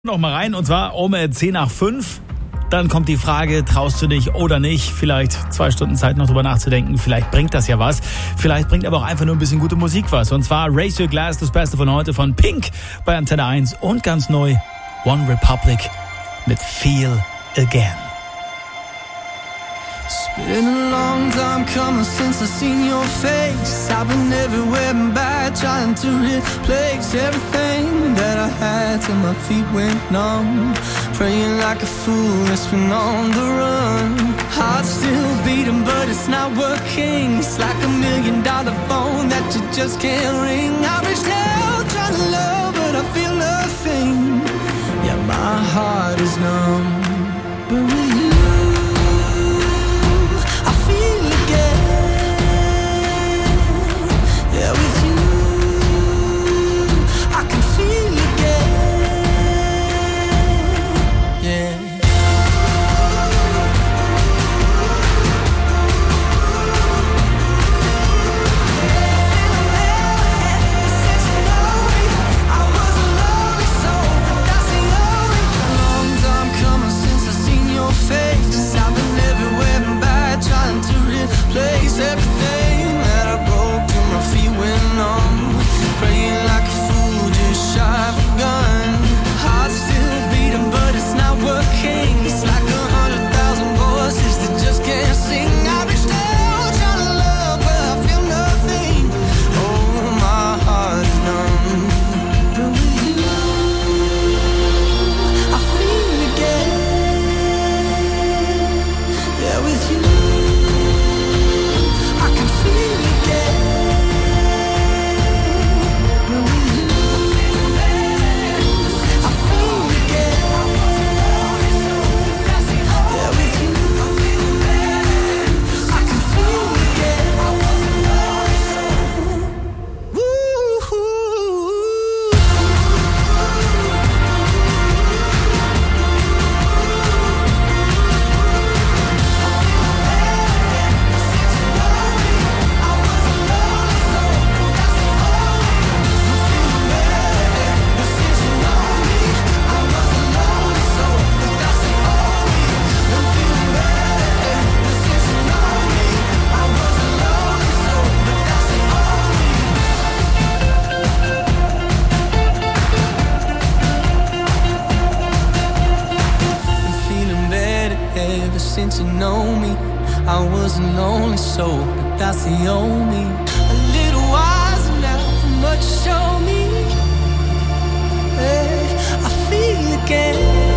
Noch mal rein, und zwar um 10 nach 5. Dann kommt die Frage, traust du dich oder nicht? Vielleicht 2 Stunden Zeit noch drüber nachzudenken. Vielleicht bringt das ja was. Vielleicht bringt aber auch einfach nur ein bisschen gute Musik was. Und zwar Raise Your Glass, das Beste von heute von Pink bei Antenne 1. Und ganz neu One Republic mit Feel Again. It's been a long time coming since I've seen your face. I've been everywhere and back, trying to replace everything that I had till my feet went numb. Praying like a fool, it's been on the run. Heart still beating, but it's not working. It's like $1 million phone that you just can't ring. I reached out trying to love, but I feel nothing. Yeah, my heart is numb. But with you place everything that I broke till my feet went numb. Praying like a fool, just shy of a gun. Heart still beating, but it's not working. It's like 100,000 voices that just can't sing. I reached out trying to love, but I feel nothing. Oh, my heart is numb. But with you, I feel again. Yeah, with you since you know me. I was a lonely soul, but that's the only. A little wiser now from what you showed me. Hey, I feel again.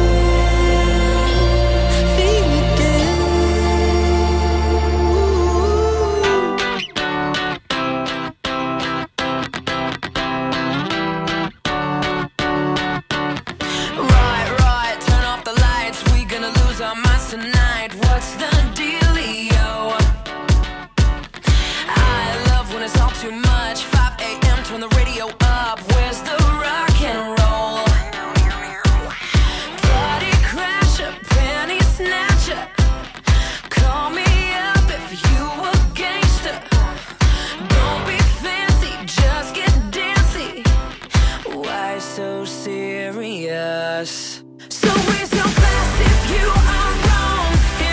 What's the dealio? I love when it's all too much. 5 a.m. turn the radio up. Where's the rock and roll? Party crasher, penny snatcher. Call me up if you a gangster. Don't be fancy, just get dancy. Why so serious? So raise your glass if you are wrong.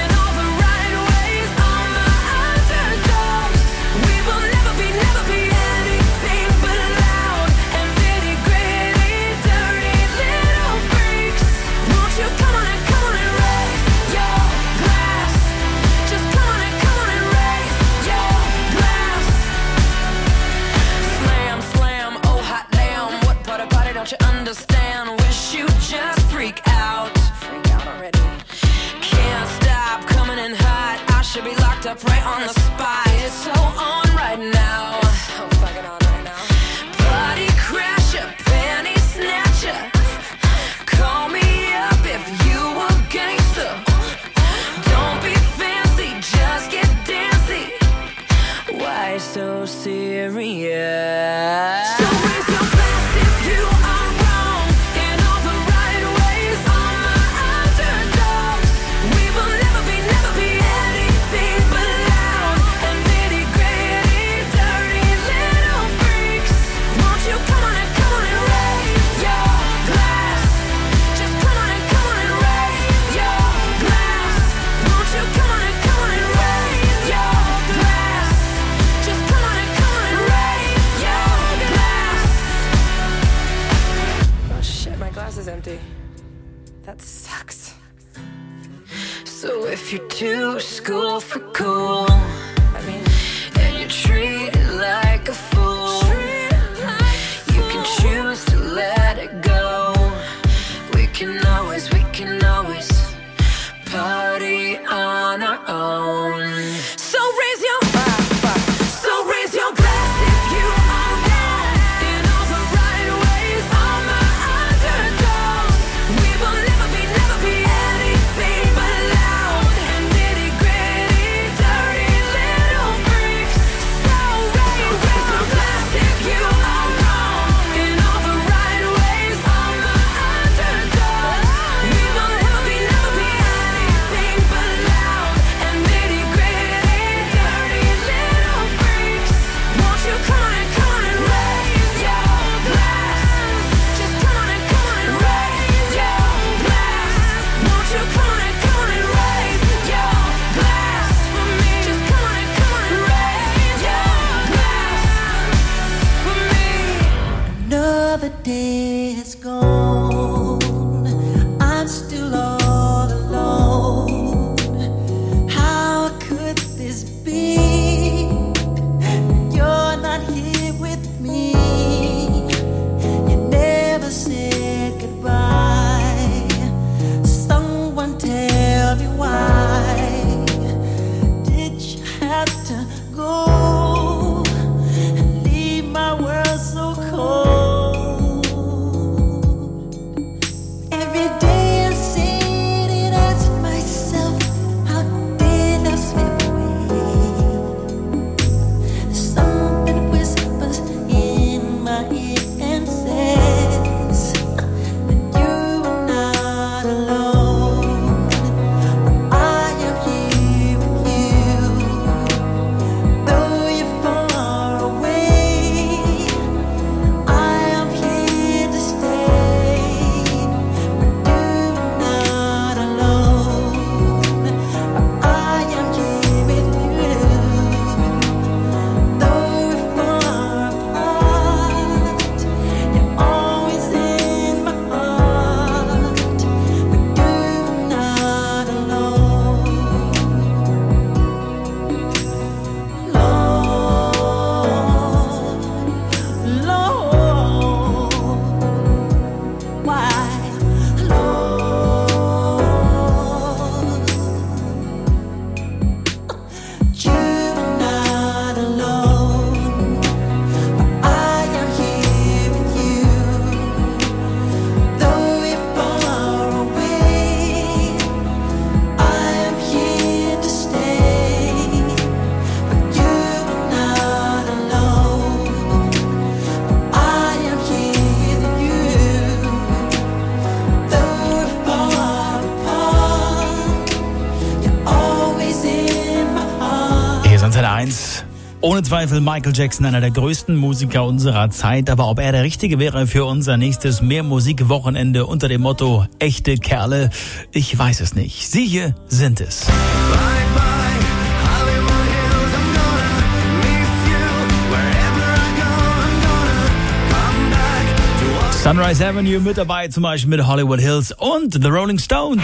Don't you understand? Wish you just freak out. Freak out already. Can't stop coming in hot. I should be locked up right on the spot. It's so on right now. It's so fucking on right now. Party crasher, penny snatcher. Call me up if you a gangster. Don't be fancy, just get dancy. Why so serious? So raise your glass if you are wrong in all the right ways. All my underdogs, we will never be anything but loud and empty. That sucks. So if you're too school for cool, and you treat it like a fool, you can choose to let it go. We can always party on our own. So raise your glass if you are mad in all the right ways. All my underdogs, we will never be anything but loud and nitty gritty, dirty little freaks. So raise your glass if you are wrong in all the right ways. All my underdogs, we will never be anything but loud and nitty gritty, dirty little freaks. Won't you come on and raise your glass? Just come on and raise your glass. Won't you come on and raise your glass for me? Just come on and raise your glass for me. Another day has gone. I'm still all alone. How could this be? You're not here with me. You never said goodbye. Someone tell me why. Did you have to go and leave my world so cold? Every day I sit and ask myself, how did I slip away? Something whispers in my ear and says that you are not alone. But I am here with you. Though you're far away, I am here to stay. But you're not alone. But I am here with you. Though we're far apart, you're always in my heart. But you're not alone. Lord, why, Lord? You're not alone. I am here with you. Though you're far away, I am here to stay. But you're not alone. I am here with you. Though we're far apart, you're always in my heart. Hier ist Antenne 1. Ohne Zweifel Michael Jackson, einer der größten Musiker unserer Zeit. Aber ob er der Richtige wäre für unser nächstes Mehrmusikwochenende unter dem Motto Echte Kerle, ich weiß es nicht. Sie hier sind es. Bye bye, Hollywood Hills, I'm gonna miss you. Wherever I go, I'm gonna come back to what Sunrise Avenue mit dabei, zum Beispiel mit Hollywood Hills und The Rolling Stones.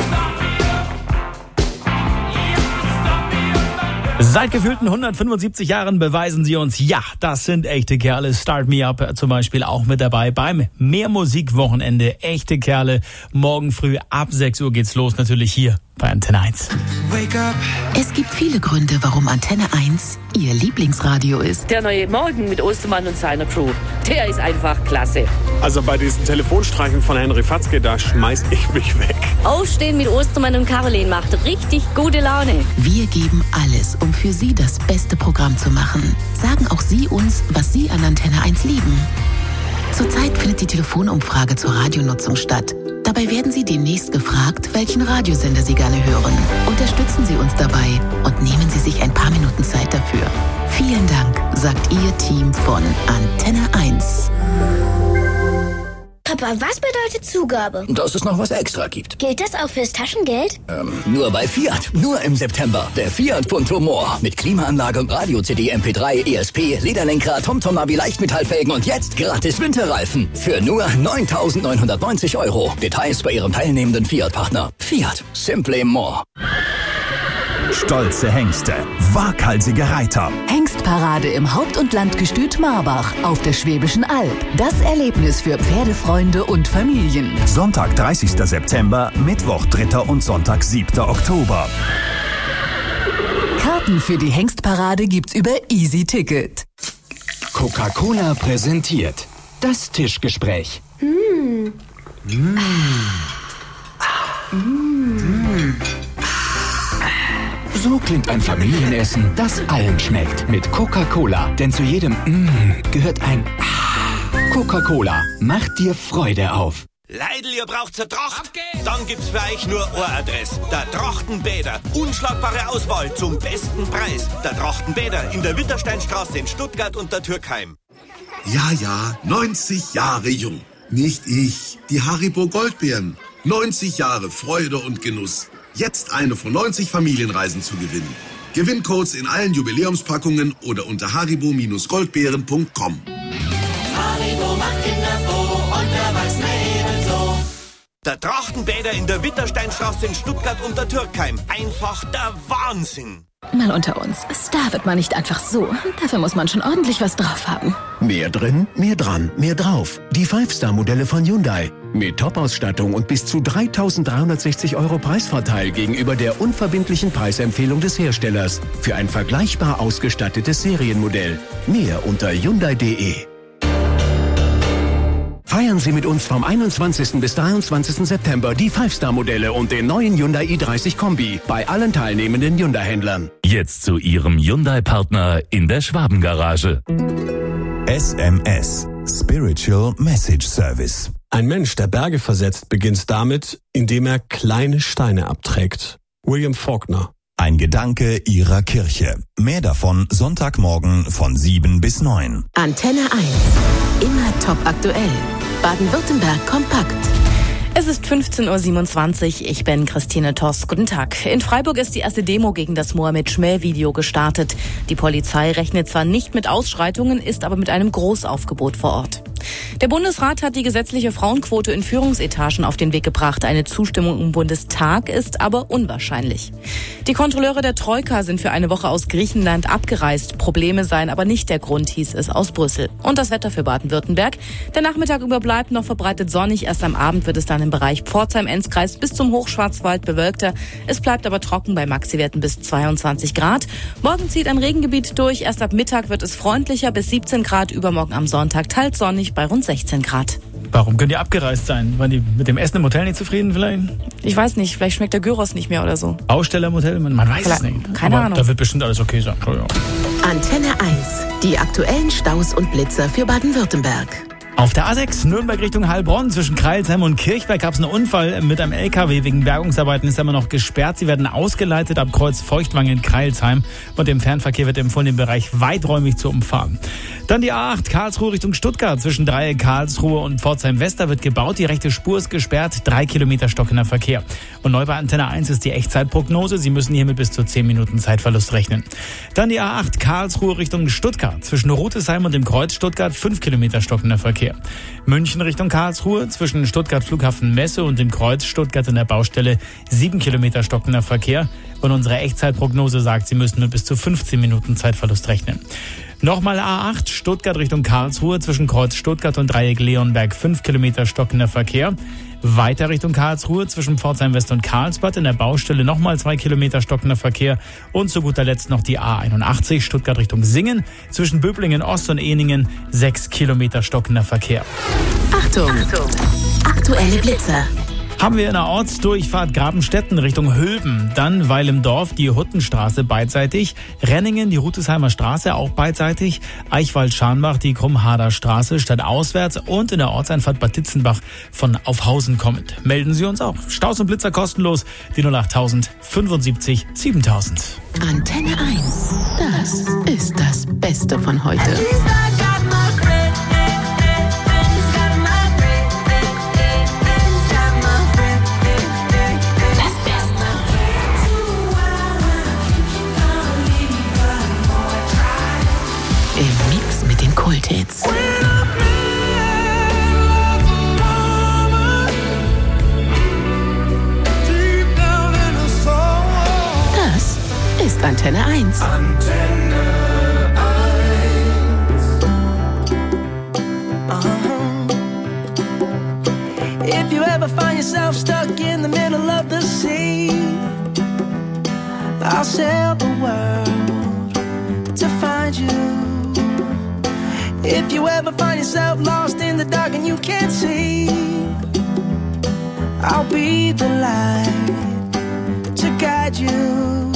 Seit gefühlten 175 Jahren beweisen sie uns, ja, das sind echte Kerle. Start Me Up zum Beispiel auch mit dabei beim Mehrmusikwochenende. Echte Kerle. Morgen früh ab 6 Uhr geht's los, natürlich hier bei Antenne 1. wake up. Es gibt viele Gründe, warum Antenne 1 Ihr Lieblingsradio ist. Der neue Morgen mit Ostermann und seiner Crew, der ist einfach klasse. Also bei diesen Telefonstreichen von Henry Fatzke, da schmeiß ich mich weg. Aufstehen mit Ostermann und Caroline macht richtig gute Laune. Wir geben alles, um für Sie das beste Programm zu machen. Sagen auch Sie uns, was Sie an Antenne 1 lieben. Zurzeit findet die Telefonumfrage zur Radionutzung statt. Dabei werden Sie demnächst gefragt, welchen Radiosender Sie gerne hören. Unterstützen Sie uns dabei und nehmen Sie sich ein paar Minuten Zeit dafür. Vielen Dank, sagt Ihr Team von Antenne 1. Papa, was bedeutet Zugabe? Dass es noch was extra gibt. Gilt das auch fürs Taschengeld? Nur bei Fiat. Nur im September. Der Fiat Punto More. Mit Klimaanlage, Radio-CD, MP3, ESP, Lederlenkrad, TomTom-Navi, Leichtmetallfelgen und jetzt gratis Winterreifen. Für nur 9.990 €. Details bei Ihrem teilnehmenden Fiat-Partner. Fiat. Simply more. Stolze Hengste, waghalsige Reiter. Hengstparade im Haupt- und Landgestüt Marbach auf der Schwäbischen Alb. Das Erlebnis für Pferdefreunde und Familien. Sonntag, 30. September, Mittwoch, 3. und Sonntag, 7. Oktober. Karten für die Hengstparade gibt's über Easy Ticket. Coca-Cola präsentiert das Tischgespräch. So klingt ein Familienessen, das allen schmeckt. Mit Coca-Cola. Denn zu jedem gehört ein Coca-Cola. Macht dir Freude auf. Leidl, ihr braucht zur Tracht? Dann gibt's für euch nur eine Adresse. Der Trachtenbäder. Unschlagbare Auswahl zum besten Preis. Der Trachtenbäder in der Wittersteinstraße in Stuttgart und der Türkheim. Ja, 90 Jahre jung. Nicht ich, die Haribo Goldbeeren. 90 Jahre Freude und Genuss. Jetzt eine von 90 Familienreisen zu gewinnen. Gewinncodes in allen Jubiläumspackungen oder unter haribo-goldbeeren.com. Haribo macht Kinder froh und Erwachsene ebenso. Der Trachtenbäder in der Wittersteinstraße in Stuttgart und der Türkheim. Einfach der Wahnsinn. Mal unter uns. Star wird man nicht einfach so. Dafür muss man schon ordentlich was drauf haben. Mehr drin, mehr dran, mehr drauf. Die 5-Star-Modelle von Hyundai. Mit Top-Ausstattung und bis zu 3.360 € Preisvorteil gegenüber der unverbindlichen Preisempfehlung des Herstellers. Für ein vergleichbar ausgestattetes Serienmodell. Mehr unter Hyundai.de. Feiern Sie mit uns vom 21. bis 23. September die 5-Star-Modelle und den neuen Hyundai i30 Kombi bei allen teilnehmenden Hyundai-Händlern. Jetzt zu Ihrem Hyundai-Partner in der Schwabengarage. SMS. Spiritual Message Service. Ein Mensch, der Berge versetzt, beginnt damit, indem er kleine Steine abträgt. William Faulkner. Ein Gedanke Ihrer Kirche. Mehr davon Sonntagmorgen von 7 bis 9. Antenne 1. Immer top aktuell. Baden-Württemberg kompakt. Es ist 15:27 Uhr. Ich bin Christine Toss. Guten Tag. In Freiburg ist die erste Demo gegen das Mohammed-Schmäh-Video gestartet. Die Polizei rechnet zwar nicht mit Ausschreitungen, ist aber mit einem Großaufgebot vor Ort. Der Bundesrat hat die gesetzliche Frauenquote in Führungsetagen auf den Weg gebracht. Eine Zustimmung im Bundestag ist aber unwahrscheinlich. Die Kontrolleure der Troika sind für eine Woche aus Griechenland abgereist. Probleme seien aber nicht der Grund, hieß es aus Brüssel. Und das Wetter für Baden-Württemberg. Der Nachmittag über bleibt noch verbreitet sonnig. Erst am Abend wird es dann im Bereich Pforzheim-Enzkreis bis zum Hochschwarzwald bewölkter. Es bleibt aber trocken bei Maxiwerten bis 22 Grad. Morgen zieht ein Regengebiet durch. Erst ab Mittag wird es freundlicher bis 17 Grad. Übermorgen am Sonntag teils sonnig bei rund 16 Grad. Warum können die abgereist sein? Waren die mit dem Essen im Hotel nicht zufrieden vielleicht? Ich weiß nicht, vielleicht schmeckt der Gyros nicht mehr oder so. Aussteller im Hotel? Man weiß es nicht. Keine Ahnung. Da wird bestimmt alles okay sein. Oh ja. Antenne 1. Die aktuellen Staus und Blitzer für Baden-Württemberg. Auf der A6 Nürnberg Richtung Heilbronn zwischen Kreilsheim und Kirchberg gab es einen Unfall mit einem LKW. Wegen Bergungsarbeiten ist er immer noch gesperrt. Sie werden ausgeleitet ab Kreuz Feuchtwangen in Kreilsheim. Und im Fernverkehr wird empfohlen, den Bereich weiträumig zu umfahren. Dann die A8 Karlsruhe Richtung Stuttgart zwischen Dreieck Karlsruhe und Pforzheim-West. Da wird gebaut. Die rechte Spur ist gesperrt. 3 Kilometer stockender Verkehr. Und neu bei Antenne 1 ist die Echtzeitprognose. Sie müssen hier mit bis zu 10 Minuten Zeitverlust rechnen. Dann die A8 Karlsruhe Richtung Stuttgart zwischen Rutesheim und dem Kreuz Stuttgart. 5 Kilometer stockender Verkehr. München Richtung Karlsruhe zwischen Stuttgart Flughafen Messe und dem Kreuz Stuttgart in der Baustelle 7 Kilometer stockender Verkehr. Und unsere Echtzeitprognose sagt, Sie müssen mit bis zu 15 Minuten Zeitverlust rechnen. Nochmal A8 Stuttgart Richtung Karlsruhe zwischen Kreuz Stuttgart und Dreieck Leonberg 5 Kilometer stockender Verkehr. Weiter Richtung Karlsruhe zwischen Pforzheim West und Karlsbad in der Baustelle nochmal 2 Kilometer stockender Verkehr. Und zu guter Letzt noch die A81 Stuttgart Richtung Singen zwischen Böblingen Ost und Ehningen 6 Kilometer stockender Verkehr. Achtung! Aktuelle Blitzer. Haben wir in der Ortsdurchfahrt Grabenstetten Richtung Hülben, dann Weil im Dorf die Huttenstraße beidseitig, Renningen die Rutesheimer Straße auch beidseitig, Eichwald-Scharnbach die Krummhader Straße stadtauswärts und in der Ortseinfahrt Bad Ditzenbach von Aufhausen kommend. Melden Sie uns auch. Staus und Blitzer kostenlos, die 08000 75 7000. Antenne 1. Das ist das Beste von heute. Antenne 1. Antenne 1. If you ever find yourself stuck in the middle of the sea, I'll sail the world to find you. If you ever find yourself lost in the dark and you can't see, I'll be the light to guide you.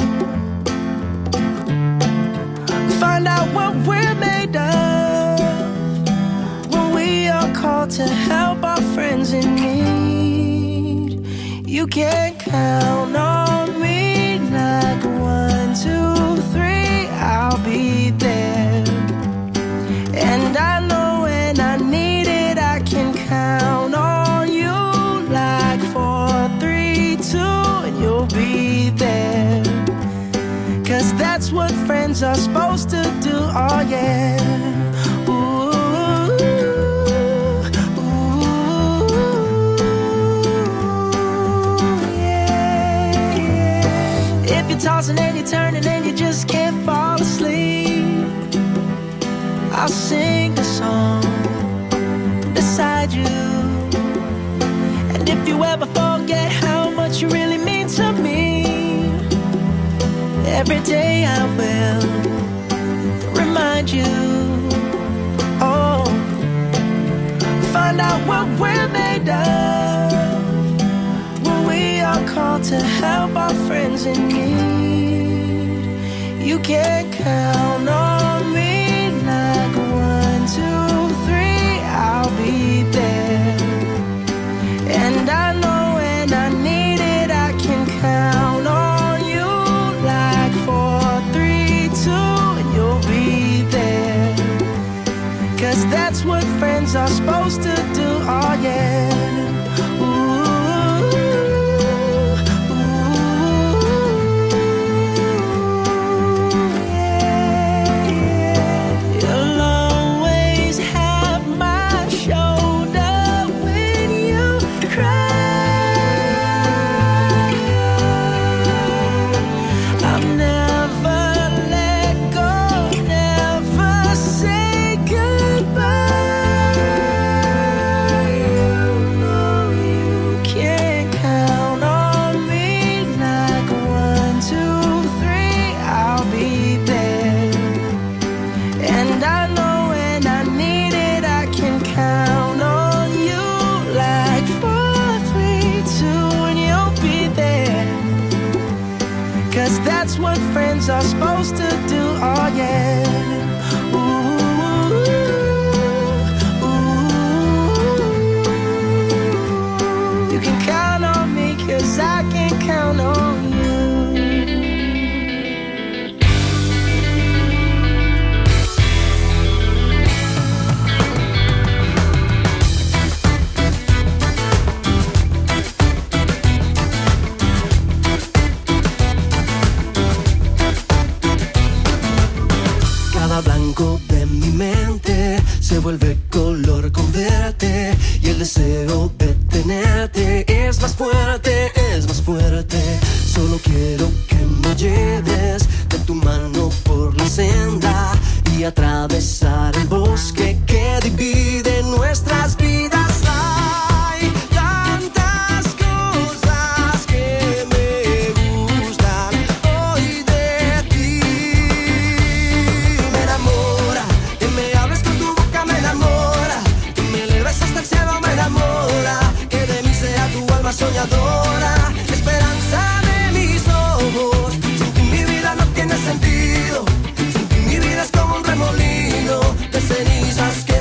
Find out what we're made of when we are called to help our friends in need. You can count on me like 1, 2, 3, I'll be there. And I know when I need it, I can count on you like 4, 3, 2, and you'll be there. 'Cause that's what friends are supposed to do, oh yeah. Ooh, ooh, yeah, yeah. If you're tossing and you're turning and you just can't fall asleep, I'll sing a song beside you. And if you ever forget how much you really mean to me, every day I will remind you. Oh, find out what we're made of when we are called to help our friends in need. You can count on me like 1, 2, 3, I'll be there. And I know when I need it, I can count on you like 4, 3, 2, and you'll be there. 'Cause that's what friends are supposed to do, oh yeah. Are supposed to do, oh yeah. Ooh, ooh. You can count on me 'cause I can count on you. Blanco de mi mente se vuelve color con verte, y el deseo de tenerte es más fuerte, es más fuerte. Solo quiero que me lleves de tu mano por la senda y atravesar el bosque que divide nuestras vidas. Hay tantas cosas que me gustan hoy de ti. Me enamora que me hables con tu boca, me enamora que me eleves hasta el cielo, me enamora que de mí sea tu alma soñadora, esperanza de mis ojos. Sin ti mi vida no tiene sentido, sin ti mi vida es como un remolino de cenizas que